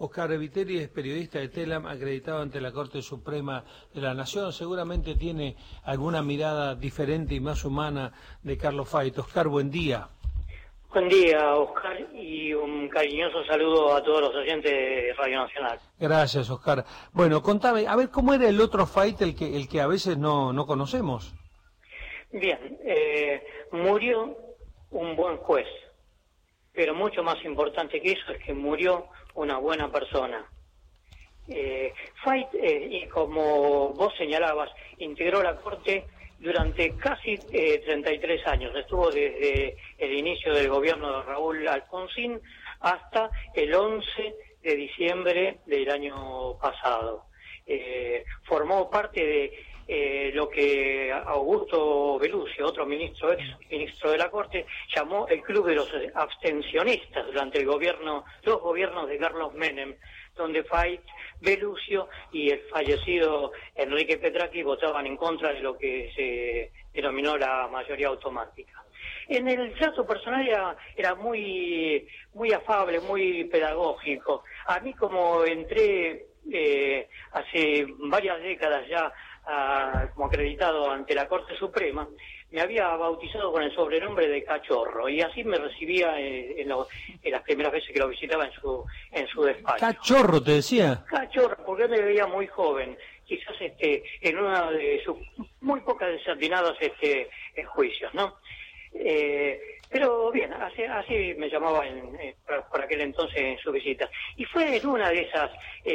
Oscar Viteri es periodista de TELAM, acreditado ante la Corte Suprema de la Nación. Seguramente tiene alguna mirada diferente y más humana de Carlos Fait. Oscar, buen día. Buen día, Oscar, y un cariñoso saludo a todos los oyentes de Radio Nacional. Gracias, Oscar. Bueno, contame, a ver, ¿cómo era el otro Fait, el que a veces no conocemos? Bien, murió un buen juez, pero mucho más importante que eso es que murió una buena persona. Fait, y como vos señalabas, integró la Corte durante casi 33 años. Estuvo desde el inicio del gobierno de Raúl Alfonsín hasta el 11 de diciembre del año pasado. Formó parte de lo que Augusto Bellucci, otro ministro, ex ministro de la Corte, llamó el Club de los Abstencionistas durante los gobiernos de Carlos Menem, donde Fait, Bellucci y el fallecido Enrique Petracchi votaban en contra de lo que se denominó la mayoría automática. En el trato personal era muy afable, muy pedagógico. A mí, como entré hace varias décadas ya como acreditado ante la Corte Suprema, me había bautizado con el sobrenombre de Cachorro, y así me recibía en las primeras veces que lo visitaba en su despacho. ¿Cachorro te decía? Cachorro, porque me veía muy joven, quizás en una de sus muy pocas desatinadas juicios, ¿no? Pero bien, así me llamaba por aquel entonces en su visita. Y fue en una de esas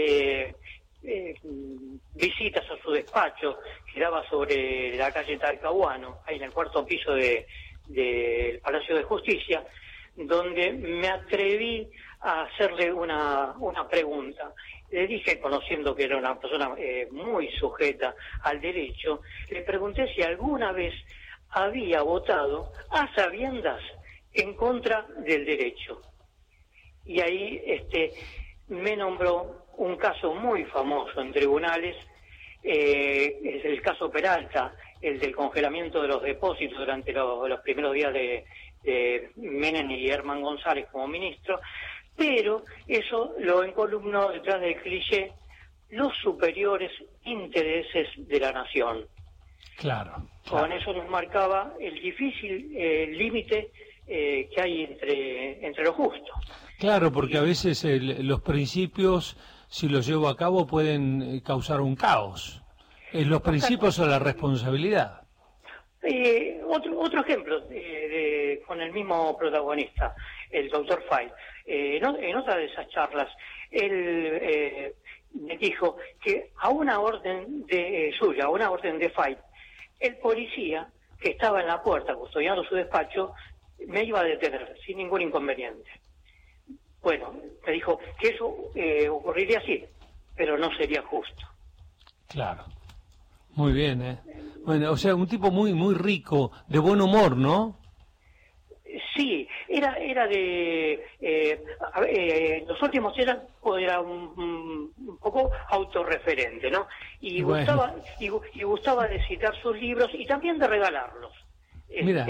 visitas a su despacho, que daba sobre la calle Talcahuano, ahí en el cuarto piso del Palacio de Justicia, donde me atreví a hacerle una pregunta. Le dije, conociendo que era una persona muy sujeta al derecho, le pregunté si alguna vez había votado a sabiendas en contra del derecho. Y ahí me nombró un caso muy famoso en tribunales, es el caso Peralta, el del congelamiento de los depósitos durante los primeros días de Menem y Herman González como ministro, pero eso lo encolumnó detrás del cliché: los superiores intereses de la nación. Claro. Con eso nos marcaba el difícil límite que hay entre lo justo. Claro, porque a veces los principios, si los llevo a cabo, pueden causar un caos. ¿Los principios o la responsabilidad? Otro ejemplo con el mismo protagonista, el doctor Fait. En otra de esas charlas, él me dijo que a una orden de Fait, el policía que estaba en la puerta custodiando su despacho me iba a detener sin ningún inconveniente. Bueno, me dijo que eso ocurriría así, pero no sería justo. Claro. Muy bien, ¿eh? Bueno, o sea, un tipo muy rico, de buen humor, ¿no? Sí, era de... los últimos era un poco autorreferente, ¿no? Y bueno, gustaba de citar sus libros y también de regalarlos. Mira.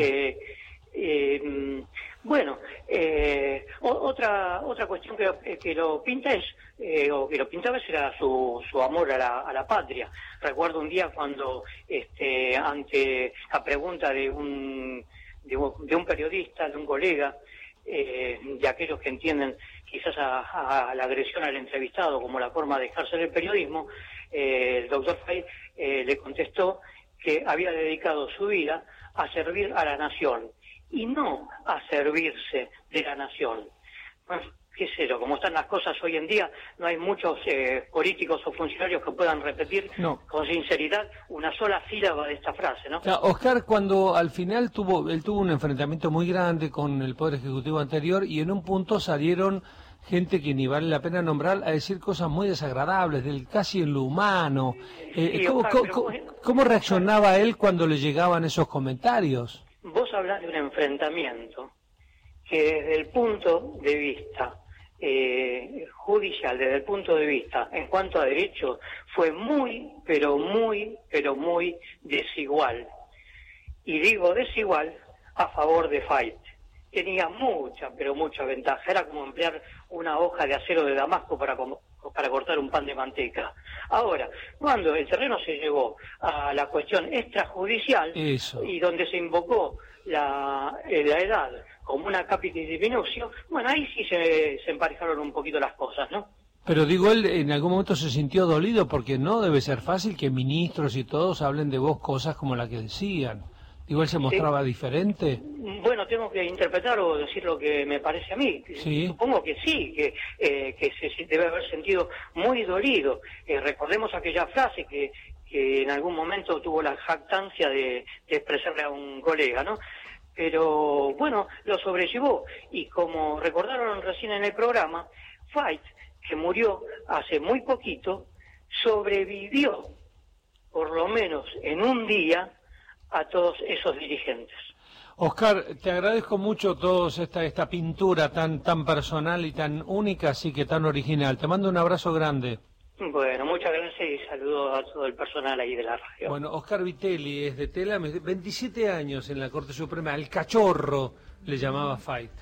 Bueno, otra cuestión que lo pinta o que lo pintaba era su amor a la patria. Recuerdo un día cuando ante la pregunta de un periodista, de un colega, de aquellos que entienden quizás a la agresión al entrevistado como la forma de ejercer el periodismo, el doctor Fait le contestó que había dedicado su vida a servir a la nación y no a servirse de la nación. Bueno, qué sé yo, como están las cosas hoy en día, no hay muchos políticos o funcionarios que puedan repetir con sinceridad una sola sílaba de esta frase, ¿no? Claro, Oscar, cuando al final él tuvo un enfrentamiento muy grande con el Poder Ejecutivo anterior, y en un punto salieron gente que ni vale la pena nombrar a decir cosas muy desagradables, casi en lo humano. ¿Cómo reaccionaba él cuando le llegaban esos comentarios? Vos hablás de un enfrentamiento que desde el punto de vista judicial, desde el punto de vista en cuanto a derechos, fue muy desigual. Y digo desigual a favor de Fait. Tenía mucha ventaja. Era como emplear una hoja de acero de Damasco para cortar un pan de manteca. Ahora, cuando el terreno se llevó a la cuestión extrajudicial, y donde se invocó la edad como una capitis diminutio, bueno, ahí sí se emparejaron un poquito las cosas, ¿no? Pero digo, él en algún momento se sintió dolido, porque no debe ser fácil que ministros y todos hablen de vos cosas como la que decían. Digo, él se mostraba diferente. Bueno, tengo que interpretar o decir lo que me parece a mí. Sí. Supongo que sí, que se debe haber sentido muy dolido. Recordemos aquella frase que en algún momento tuvo la jactancia de expresarle a un colega, ¿no? Pero bueno, lo sobrellevó. Y como recordaron recién en el programa, Fait, que murió hace muy poquito, sobrevivió, por lo menos en un día, a todos esos dirigentes. Oscar, te agradezco mucho toda esta pintura tan personal y tan única, así que tan original. Te mando un abrazo grande. Bueno, muchas gracias y saludos a todo el personal ahí de la radio. Bueno, Oscar Vitelli es de Tela, 27 años en la Corte Suprema, el cachorro le llamaba Fait.